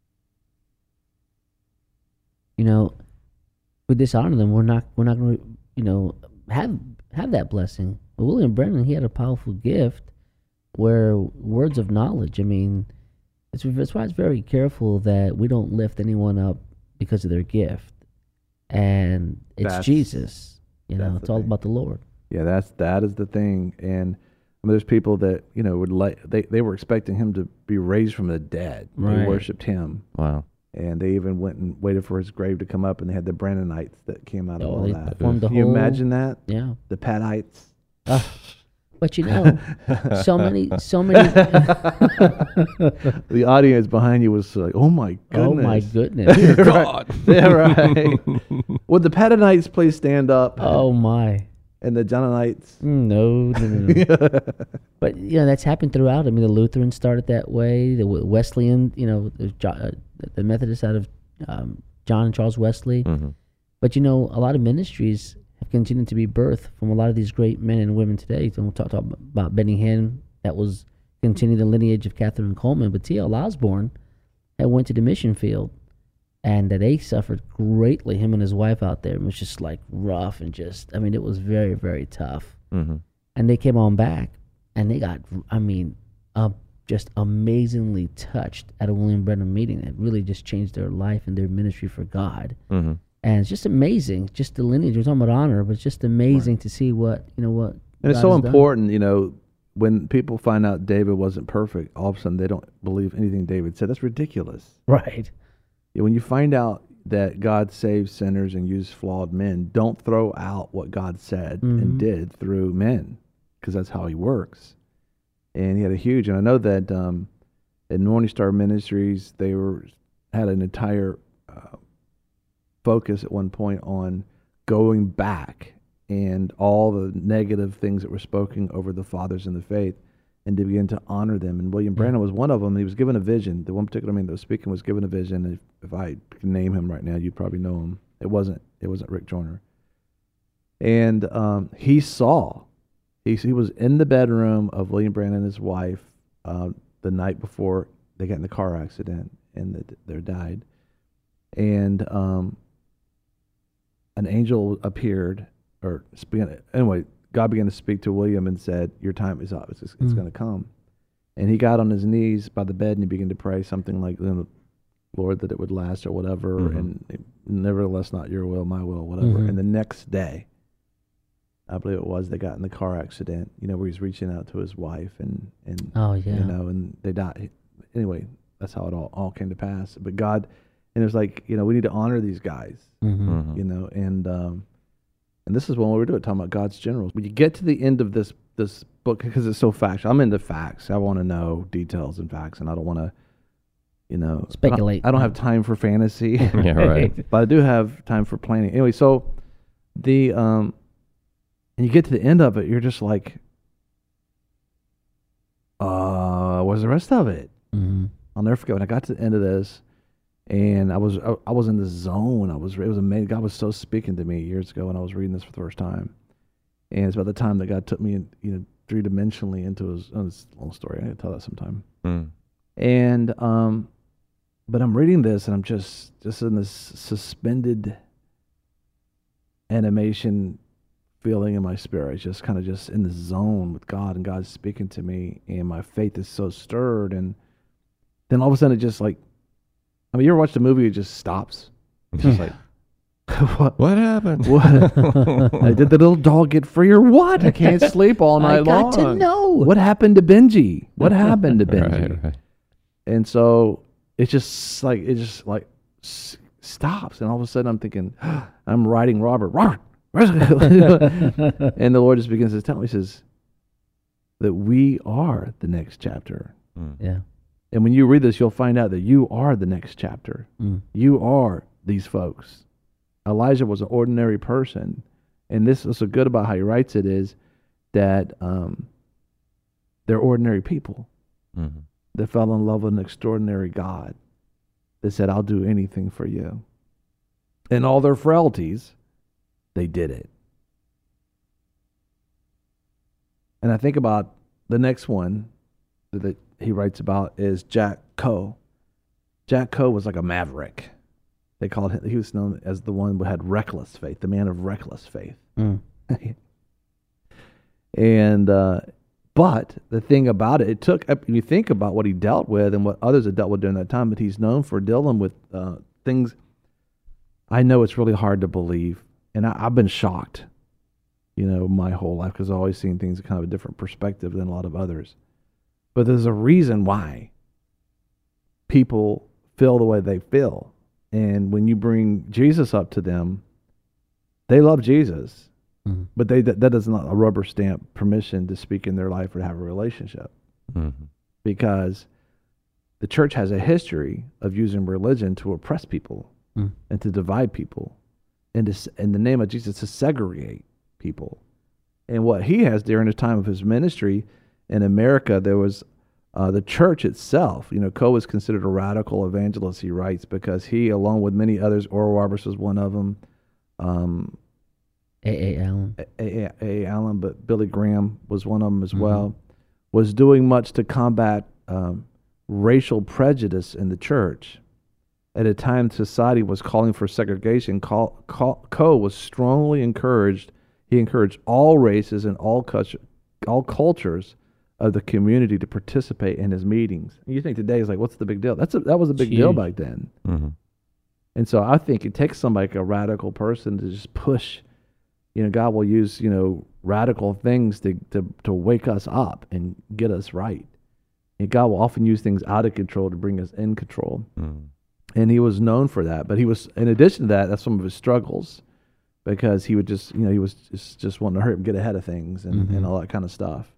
[SPEAKER 2] You know, we dishonor them. We're not. We're not going to. You know, have have that blessing. But William Brennan, he had a powerful gift, where words of knowledge. I mean, it's that's why it's very careful that we don't lift anyone up because of their gift, and it's
[SPEAKER 1] That's-
[SPEAKER 2] Jesus. You know,
[SPEAKER 1] that's
[SPEAKER 2] it's
[SPEAKER 1] the
[SPEAKER 2] all
[SPEAKER 1] thing.
[SPEAKER 2] about the Lord.
[SPEAKER 1] yeah, that's that is the thing. And I mean, there's people that, you know, would like they, they were expecting him to be raised from the dead. They
[SPEAKER 2] Right.
[SPEAKER 1] worshipped him.
[SPEAKER 3] Wow.
[SPEAKER 1] And they even went and waited for his grave to come up, and they had the Brannonites that came out of
[SPEAKER 2] Oh,
[SPEAKER 1] all
[SPEAKER 2] they
[SPEAKER 1] that.
[SPEAKER 2] formed the
[SPEAKER 1] Can you
[SPEAKER 2] whole.
[SPEAKER 1] imagine that?
[SPEAKER 2] Yeah.
[SPEAKER 1] The Padites.
[SPEAKER 2] But you know, so many, so many.
[SPEAKER 1] The audience behind you was like, "Oh my goodness!
[SPEAKER 2] Oh my goodness.
[SPEAKER 1] Dear God! Yeah, right. Would the Padites please stand up?
[SPEAKER 2] Oh my.
[SPEAKER 1] And the Johnonites?
[SPEAKER 2] No, no, no, no. But you know that's happened throughout. I mean, the Lutherans started that way. The Wesleyan, you know, the, Jo- uh, the Methodists out of um, John and Charles Wesley.
[SPEAKER 3] Mhm.
[SPEAKER 2] But you know, a lot of ministries have continued to be birthed from a lot of these great men and women today. So we'll talk, talk about Benny Hinn. That was continuing the lineage of Catherine Coleman. But T L Osborne had went to the mission field, and that they suffered greatly. Him and his wife out there. It was just like rough and just. I mean, it was very, very tough.
[SPEAKER 3] Mhm.
[SPEAKER 2] And they came on back, and they got. I mean, uh, just amazingly touched at a William Brennan meeting. That really just changed their life and their ministry for God.
[SPEAKER 3] Mhm.
[SPEAKER 2] And it's just amazing, just the lineage. We're talking about honor, but it's just amazing to see what, you know, what.
[SPEAKER 1] And it's
[SPEAKER 2] God
[SPEAKER 1] so
[SPEAKER 2] has done.
[SPEAKER 1] important, you know, when people find out David wasn't perfect, all of a sudden they don't believe anything David said. That's ridiculous.
[SPEAKER 2] Right.
[SPEAKER 1] Yeah, when you find out that God saves sinners and uses flawed men, don't throw out what God said
[SPEAKER 2] Mhm.
[SPEAKER 1] and did through men, because that's how he works. And he had a huge, and I know that um, at Morning Star Ministries, they were had an entire uh, focus at one point on going back and all the negative things that were spoken over the fathers in the faith, and to begin to honor them. And William
[SPEAKER 2] Yeah.
[SPEAKER 1] Branham was one of them. He was given a vision. The one particular man that was speaking was given a vision. If, if I can name him right now, you probably know him. It wasn't. It wasn't Rick Joyner. And um, he saw. He he was in the bedroom of William Branham and his wife uh, the night before they got in the car accident and the, they died. And um, an angel appeared, or began, anyway, God began to speak to William and said, "Your time is up. It's, it's
[SPEAKER 2] Mm.
[SPEAKER 1] going to come." And he got on his knees by the bed and he began to pray something like, you know, Lord, that it would last or whatever,
[SPEAKER 3] Mhm.
[SPEAKER 1] and nevertheless, not your will, my will, whatever.
[SPEAKER 2] Mhm.
[SPEAKER 1] And the next day, I believe it was, they got in the car accident, you know, where he's reaching out to his wife and, and
[SPEAKER 2] Oh, yeah.
[SPEAKER 1] you know, and they died. Anyway, that's how it all, all came to pass. But God, and it was like, you know, we need to honor these guys,
[SPEAKER 2] Mm-hmm.
[SPEAKER 3] Mhm.
[SPEAKER 1] you know, and um, and this is what we're doing, talking about God's generals. When you get to the end of this this book, because it's so factual, I'm into facts. I want to know details and facts, and I don't want to, you know, I don't-
[SPEAKER 2] Speculate.
[SPEAKER 1] I don't have time for fantasy.
[SPEAKER 3] Yeah, right.
[SPEAKER 1] But I do have time for planning. Anyway, so the um, and you get to the end of it, you're just like, uh, what's the rest of it?
[SPEAKER 2] Mm-hmm.
[SPEAKER 1] I'll never forget when I got to the end of this, and I was I, I was in the zone. I was it was amazing. God was so speaking to me years ago when I was reading this for the first time, and it's about the time that God took me, in, you know, three dimensionally into his. Oh, it's a long story. I can tell that sometime.
[SPEAKER 3] Mm.
[SPEAKER 1] And um, but I'm reading this, and I'm just just in this suspended animation feeling in my spirit, just kind of just in the zone with God, and God's speaking to me, and my faith is so stirred, and then all of a sudden it just like, I mean, you ever watched a movie, it just stops? It's just like, what?
[SPEAKER 3] What happened?
[SPEAKER 1] What? I did the little dog get free or what? I can't sleep all night
[SPEAKER 2] I got
[SPEAKER 1] long.
[SPEAKER 2] to know.
[SPEAKER 1] What happened to Benji? What happened to Benji?
[SPEAKER 3] Right, right.
[SPEAKER 1] And so it's just like, it just like s- stops. And all of a sudden I'm thinking, I'm writing Robert, Robert, where's and the Lord just begins to tell me, he says, that we are the next chapter.
[SPEAKER 3] Mm.
[SPEAKER 2] Yeah.
[SPEAKER 1] And when you read this, you'll find out that you are the next chapter.
[SPEAKER 2] Mm.
[SPEAKER 1] You are these folks. Elijah was an ordinary person. And this is so good about how he writes it is that um, they're ordinary people
[SPEAKER 3] Mhm.
[SPEAKER 1] that fell in love with an extraordinary God that said, I'll do anything for you. In all their frailties, they did it. And I think about the next one that he writes about is Jack Coe. Jack Coe was like a maverick. They called him, he was known as the one who had reckless faith, the man of reckless faith.
[SPEAKER 2] Mm.
[SPEAKER 1] And, uh, but the thing about it, it took, if you think about what he dealt with and what others had dealt with during that time, but he's known for dealing with uh, things. I know it's really hard to believe. And I, I've been shocked, you know, my whole life, because I've always seen things in kind of a different perspective than a lot of others. But there's a reason why people feel the way they feel. And when you bring Jesus up to them, they love Jesus,
[SPEAKER 2] Mm.
[SPEAKER 1] but they that, that does not a rubber stamp permission to speak in their life or to have a relationship,
[SPEAKER 3] Mhm.
[SPEAKER 1] because the church has a history of using religion to oppress people
[SPEAKER 2] Mm.
[SPEAKER 1] and to divide people and to, s- in the name of Jesus, to segregate people. And what he has during the time of his ministry in America, there was uh, the church itself. You know, Coe was considered a radical evangelist, he writes, because he, along with many others, Oral Roberts was one of them, um,
[SPEAKER 2] A A. Allen.
[SPEAKER 1] A. A. A. Allen, but Billy Graham was one of them as
[SPEAKER 2] Mhm.
[SPEAKER 1] well, was doing much to combat um, racial prejudice in the church. At a time society was calling for segregation, Col- Col- Coe was strongly encouraged. He encouraged all races and all culture, all cultures of the community to participate in his meetings. And you think today is like, what's the big deal? That's a, that was a big
[SPEAKER 2] It's
[SPEAKER 1] deal
[SPEAKER 2] huge.
[SPEAKER 1] back then.
[SPEAKER 3] Mhm.
[SPEAKER 1] And so I think it takes somebody like a radical person to just push. You know, God will use, you know, radical things to, to, to wake us up and get us right. And God will often use things out of control to bring us in control.
[SPEAKER 3] Mhm.
[SPEAKER 1] And he was known for that. But he was, in addition to that, that's some of his struggles, because he would just, you know, he was just, just wanting to hurry up and get ahead of things and,
[SPEAKER 2] Mhm.
[SPEAKER 1] and all that kind of stuff.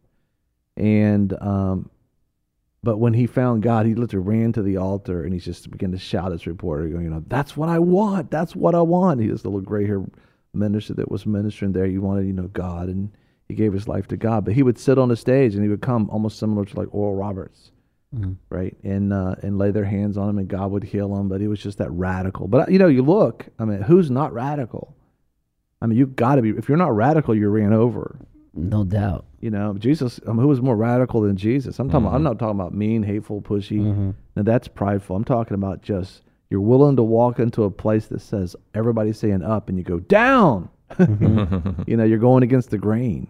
[SPEAKER 1] And, um, but when he found God, he literally ran to the altar and he just began to shout at his reporter, going, you know, that's what I want. That's what I want. He was the little gray hair minister that was ministering there. He wanted, you know, God, and he gave his life to God. But he would sit on the stage and he would come almost similar to like Oral Roberts,
[SPEAKER 2] Mm.
[SPEAKER 1] right? And uh, and lay their hands on him and God would heal him. But he was just that radical. But, you know, you look, I mean, who's not radical? I mean, you've got to be. If you're not radical, you're ran over.
[SPEAKER 2] No doubt.
[SPEAKER 1] You know, Jesus, I mean, who was more radical than Jesus? I'm talking about, I'm
[SPEAKER 3] Mhm.
[SPEAKER 1] not talking about mean, hateful, pushy.
[SPEAKER 2] Mhm.
[SPEAKER 1] Now that's prideful. I'm talking about just you're willing to walk into a place that says everybody's saying up and you go down.
[SPEAKER 3] Mhm.
[SPEAKER 1] You know, you're going against the grain.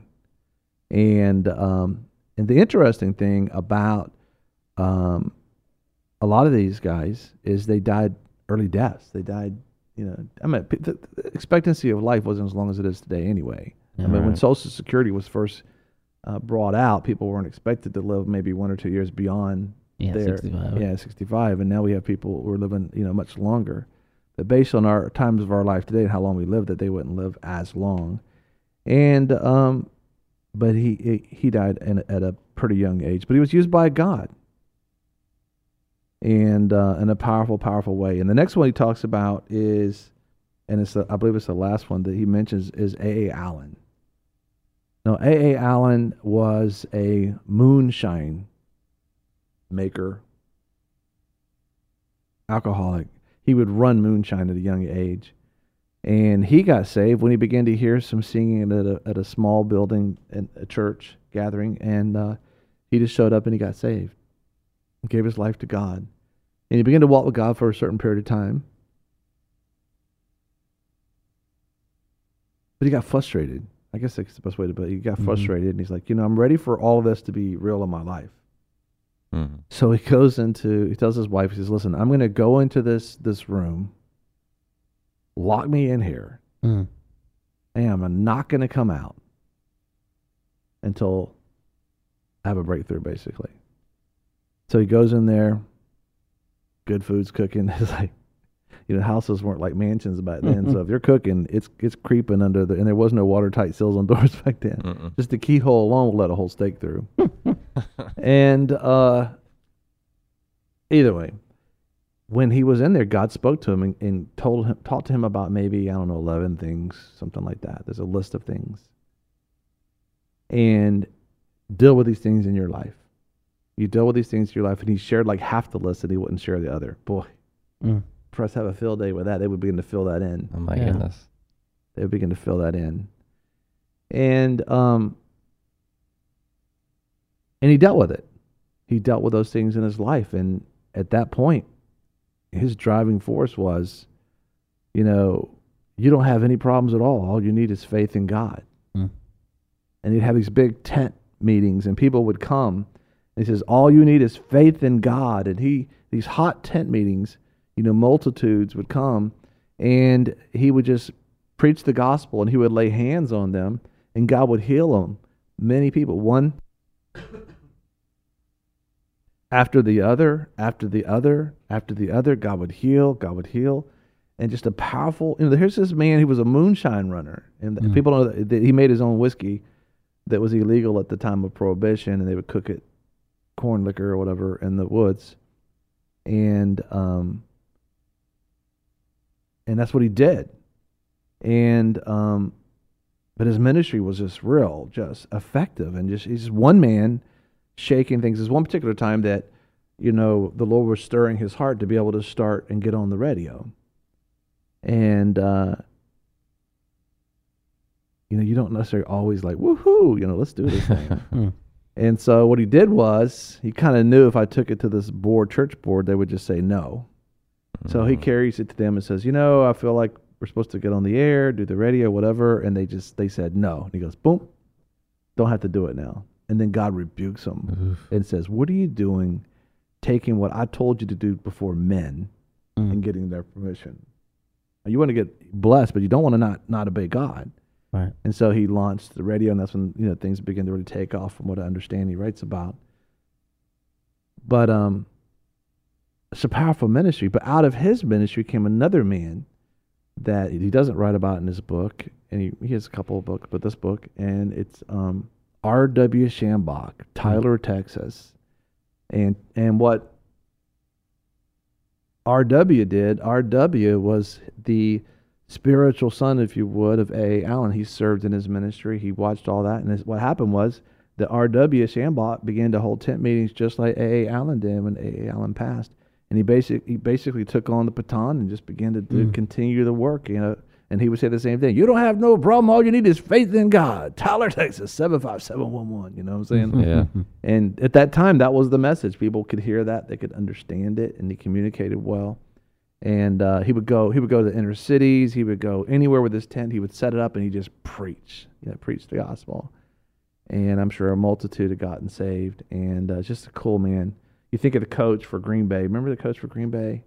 [SPEAKER 1] And um, and the interesting thing about um, a lot of these guys is they died early deaths. They died, you know, I mean, p- the the expectancy of life wasn't as long as it is today anyway. I mean, when
[SPEAKER 3] Right.
[SPEAKER 1] Social Security was first uh, brought out, people weren't expected to live maybe one or two years beyond
[SPEAKER 2] Yeah,
[SPEAKER 1] their,
[SPEAKER 2] sixty-five.
[SPEAKER 1] yeah, sixty-five, and now we have people who are living, you know, much longer. But based on our times of our life today and how long we live, that they wouldn't live as long. And um, but he he, he died in, at a pretty young age, but he was used by God, and uh, in a powerful, powerful way. And the next one he talks about is, and it's the, I believe it's the last one that he mentions, is A A. Allen. Now, A A. Allen was a moonshine maker, alcoholic. He would run moonshine at a young age. And he got saved when he began to hear some singing at a, at a small building, in a church gathering. And uh, he just showed up and he got saved. He gave his life to God. And he began to walk with God for a certain period of time. But he got frustrated. I guess that's the best way to put it. He got
[SPEAKER 2] Mhm.
[SPEAKER 1] frustrated, and he's like, you know, I'm ready for all of this to be real in my life.
[SPEAKER 3] Mhm.
[SPEAKER 1] So he goes into, he tells his wife, he says, listen, I'm going to go into this this room, lock me in here,
[SPEAKER 2] Mm.
[SPEAKER 1] and I'm not going to come out until I have a breakthrough, basically. So he goes in there, good food's cooking. It's like, you know, houses weren't like mansions back then. So if you're cooking, it's it's creeping under the, and there was no watertight seals on doors back then.
[SPEAKER 3] Mm-mm.
[SPEAKER 1] Just the keyhole alone will let a whole steak through. And uh, either way, when he was in there, God spoke to him and, and told him, talked to him about maybe, I don't know, eleven things, something like that. There's a list of things. And deal with these things in your life. You deal with these things in your life, and he shared like half the list, and he wouldn't share the other. Boy,
[SPEAKER 2] Mm.
[SPEAKER 1] press have a field day with that. They would begin to fill that in.
[SPEAKER 3] Oh my
[SPEAKER 2] Yeah.
[SPEAKER 3] goodness.
[SPEAKER 1] They would begin to fill that in. And um and he dealt with it. He dealt with those things in his life. And at that point, his driving force was, you know, you don't have any problems at all. All you need is faith in God.
[SPEAKER 2] Mm.
[SPEAKER 1] And he'd have these big tent meetings, and people would come. And he says, all you need is faith in God. And he, these hot tent meetings, you know, multitudes would come, and he would just preach the gospel, and he would lay hands on them, and God would heal them. Many people, one after the other, after the other, after the other, God would heal, God would heal. And just a powerful, you know, here's this man who was a moonshine runner. And
[SPEAKER 2] Mm.
[SPEAKER 1] people know that that he made his own whiskey that was illegal at the time of Prohibition, and they would cook it, corn liquor or whatever, in the woods. And, um, and that's what he did. And, um, but his ministry was just real, just effective, and just, he's just one man shaking things. There's one particular time that, you know, the Lord was stirring his heart to be able to start and get on the radio. And, uh, you know, you don't necessarily always like, woohoo, you know, let's do this thing.
[SPEAKER 2] Mm.
[SPEAKER 1] And so what he did was, he kind of knew if I took it to this board, church board, they would just say no. So he
[SPEAKER 3] Mhm.
[SPEAKER 1] carries it to them and says, you know, I feel like we're supposed to get on the air, do the radio, whatever. And they just, they said no. And he goes, boom, don't have to do it now. And then God rebukes him
[SPEAKER 3] Oof.
[SPEAKER 1] and says, what are you doing taking what I told you to do before men
[SPEAKER 2] Mm.
[SPEAKER 1] and getting their permission? You want to get blessed, but you don't want to not, not obey God.
[SPEAKER 2] Right.
[SPEAKER 1] And so he launched the radio, and that's when, you know, things began to really take off, from what I understand he writes about. But um, it's a powerful ministry. But out of his ministry came another man that he doesn't write about in his book, and he, he has a couple of books, but this book, and it's um, R W. Shambach, Tyler, Texas. And and what R W did, R W was the spiritual son, if you would, of A A. Allen. He served in his ministry. He watched all that. And his, what happened was that R W. Shambach began to hold tent meetings just like A A. Allen did when A A. Allen passed. And he, basic, he basically took on the baton and just began to do,
[SPEAKER 2] Mm.
[SPEAKER 1] continue the work, you know. And he would say the same thing. You don't have no problem. All you need is faith in God. Tyler, Texas, seven five seven one one. You know what I'm saying?
[SPEAKER 3] Yeah.
[SPEAKER 1] And at that time, that was the message. People could hear that. They could understand it, and he communicated well. And uh, he would go. He would go to the inner cities. He would go anywhere with his tent. He would set it up, and he just preach. You know, preach the gospel. And I'm sure a multitude had gotten saved. And uh, just a cool man. You think of the coach for Green Bay. Remember the coach for Green Bay?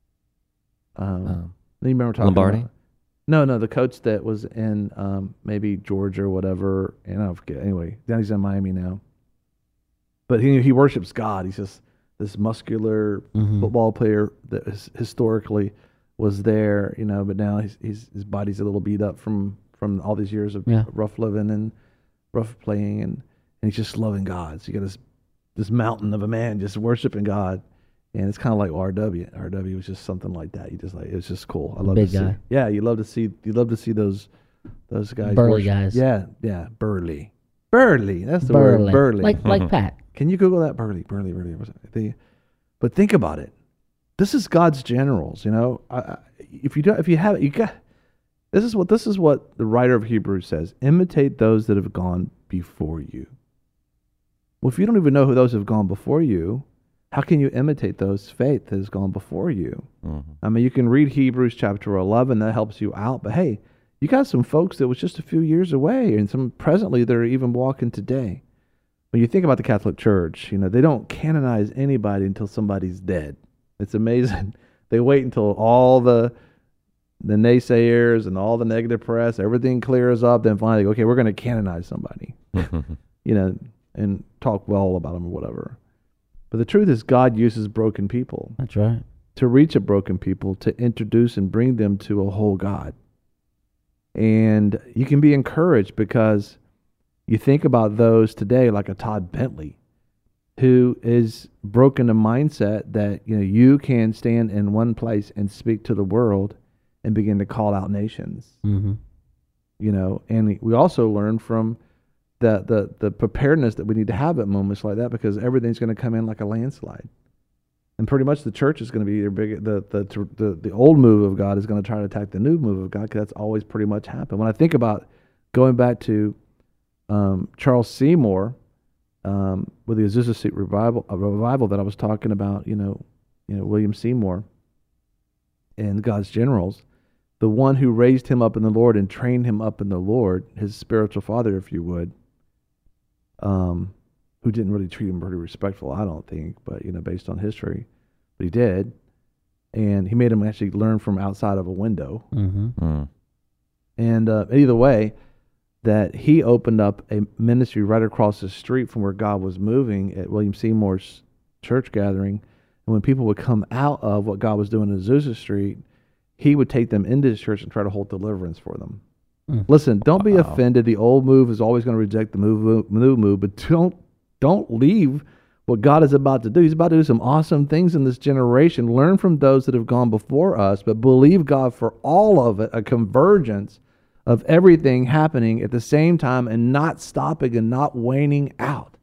[SPEAKER 1] Um,
[SPEAKER 3] Um,
[SPEAKER 1] you remember talking
[SPEAKER 3] Lombardi?
[SPEAKER 1] about? No, no, the coach that was in um, maybe Georgia or whatever, and I don't forget. Anyway, now he's in Miami now. But he he worships God. He's just this muscular
[SPEAKER 2] Mhm.
[SPEAKER 1] football player that is, historically was there, you know. But now he's, he's his body's a little beat up from from all these years of
[SPEAKER 2] Yeah.
[SPEAKER 1] rough living and rough playing, and, and he's just loving God. So you got this this mountain of a man just worshiping God. And it's kind of like R W. R W was just something like that. You just like it was just cool. I love
[SPEAKER 2] Big
[SPEAKER 1] to see.
[SPEAKER 2] guy.
[SPEAKER 1] Yeah, you love to see. You love to see those those guys.
[SPEAKER 2] Burly
[SPEAKER 1] worship.
[SPEAKER 2] guys.
[SPEAKER 1] Yeah, yeah, burly, burly. That's the
[SPEAKER 2] Burly.
[SPEAKER 1] word. Burly.
[SPEAKER 2] Like like Pat.
[SPEAKER 1] Can you Google that? Burly, burly, burly. What's it? The, but think about it. This is God's generals. You know, I, I, if you don't, if you have, you got. This is what this is what the writer of Hebrews says. Imitate those that have gone before you. Well, if you don't even know who those have gone before you, how can you imitate those faith that has gone before you?
[SPEAKER 3] Mhm.
[SPEAKER 1] I mean, you can read Hebrews chapter eleven. That helps you out. But hey, you got some folks that was just a few years away, and some presently that are even walking today. When you think about the Catholic Church, you know, they don't canonize anybody until somebody's dead. It's amazing. They wait until all the the naysayers and all the negative press, everything clears up, then finally, okay, we're going to canonize somebody, you know, and talk well about them or whatever. But the truth is, God uses broken people
[SPEAKER 2] That's right.
[SPEAKER 1] to reach a broken people, to introduce and bring them to a whole God. And you can be encouraged because you think about those today, like a Todd Bentley, who is broken a mindset that, you know, you can stand in one place and speak to the world and begin to call out nations,
[SPEAKER 2] Mm-hmm.
[SPEAKER 1] you know. And we also learn from the, the, the preparedness that we need to have at moments like that, because everything's going to come in like a landslide. And pretty much the church is going to be your big, the, the, the, the old move of God is going to try to attack the new move of God, because that's always pretty much happened. When I think about going back to um, Charles Seymour, um, with the Azusa Street revival, a revival that I was talking about, you know, you know, William Seymour and God's generals, the one who raised him up in the Lord and trained him up in the Lord, his spiritual father, if you would, um, who didn't really treat him pretty respectful, I don't think, but, you know, based on history, but he did. And he made him actually learn from outside of a window.
[SPEAKER 2] Mm-hmm.
[SPEAKER 3] Mm.
[SPEAKER 1] And uh, either way, that he opened up a ministry right across the street from where God was moving at William Seymour's church gathering. And when people would come out of what God was doing in Azusa Street, he would take them into his church and try to hold deliverance for them.
[SPEAKER 2] Mm.
[SPEAKER 1] Listen, don't be
[SPEAKER 3] Wow.
[SPEAKER 1] offended. The old move is always going to reject the move, new move, but don't don't leave what God is about to do. He's about to do some awesome things in this generation. Learn from those that have gone before us, but believe God for all of it, a convergence of everything happening at the same time and not stopping and not waning out.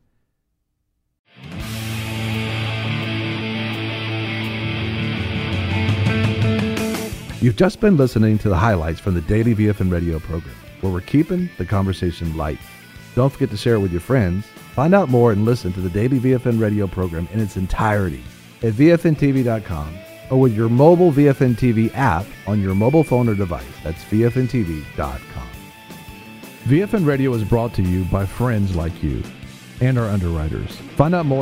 [SPEAKER 1] You've just been listening to the highlights from the Daily V F N Radio program, where we're keeping the conversation light. Don't forget to share it with your friends. Find out more and listen to the Daily V F N Radio program in its entirety at V F N T V dot com or with your mobile V F N T V app on your mobile phone or device. That's V F N T V dot com. V F N Radio is brought to you by friends like you and our underwriters. Find out more